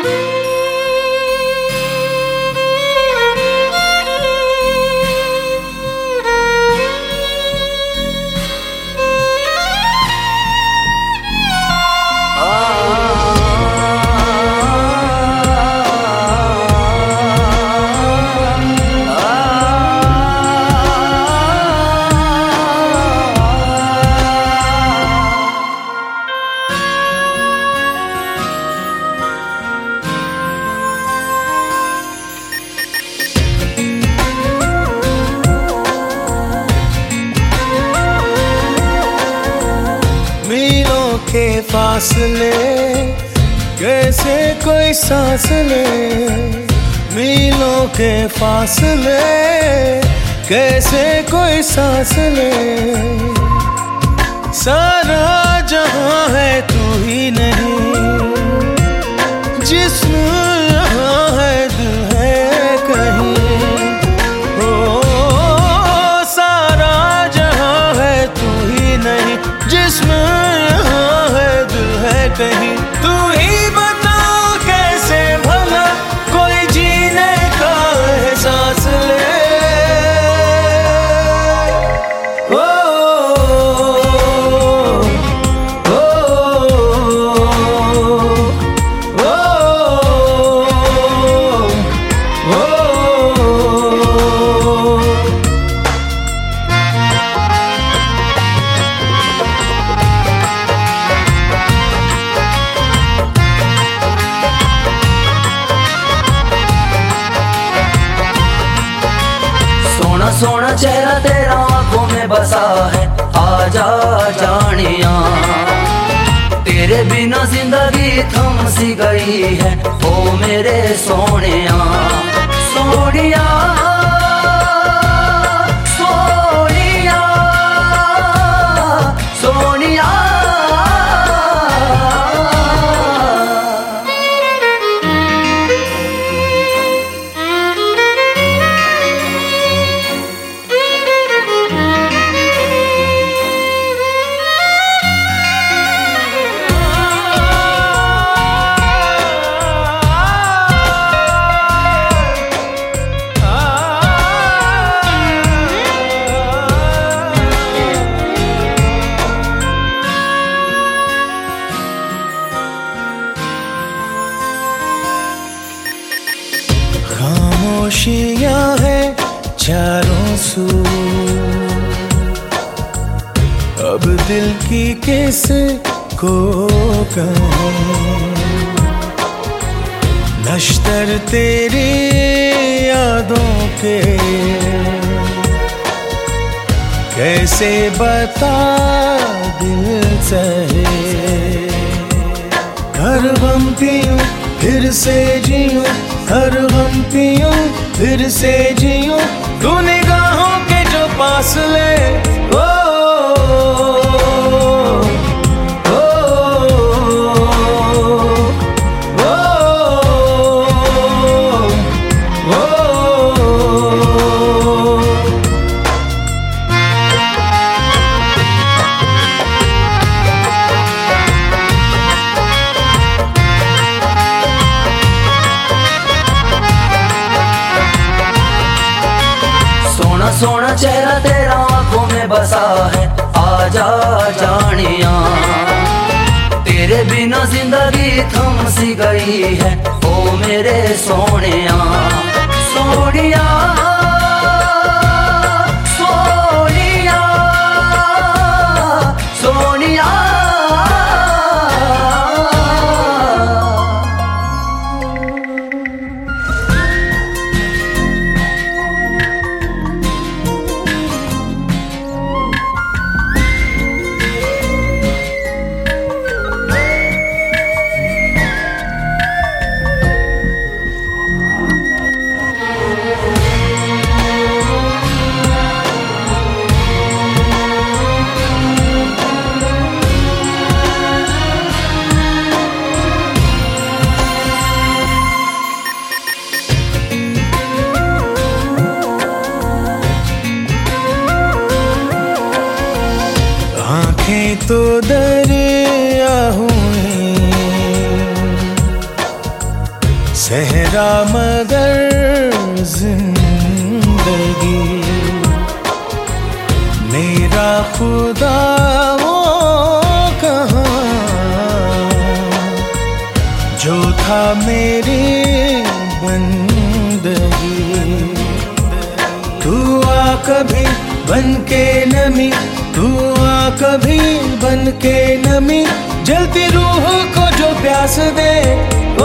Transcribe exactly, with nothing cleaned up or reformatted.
के फासले कैसे कोई सांस ले, मीलों के फासले कैसे कोई सांस ले। सारा जहां है तू ही नहीं, जिस्म यहाँ है दिल है कहीं। ओ सारा जहां है तू ही नहीं, जिस्म कहीं। तू ही बता कैसे भला कोई जीने का एहसास ले। ओ, ओ, ओ, ओ, ओ, सोना चेहरा तेरा आंखों में बसा है, आजा जानिया। तेरे बिना जिंदगी थम सी गई है, ओ मेरे सोनिया सोनिया सोनिया सोनिया। खामोशियां है चारों सू, अब दिल की किस को कहूं। नश्तर तेरी यादों के कैसे बता दिल सहे। हर गम पीऊं फिर से जीऊं, हर गम पीऊं फिर से जीऊं, तू निगाहों के जो पास ले। ओ, ओ, ओ, ओ, सोना चेहरा तेरा आंखों में बसा है, आजा जानिया। तेरे बिना जिंदगी थम सी गई है, ओ मेरे सोनिया सोनिया सोनिया सोनिया। आँखें तो दरिया हुई, सहरा मगर जिंदगी मेरा खुदा वो कहाँ जो था मेरी बंदगी। तू आ कभी बन के नमी, तू आ कभी बन के नमी, जलती रूह को जो प्यास दे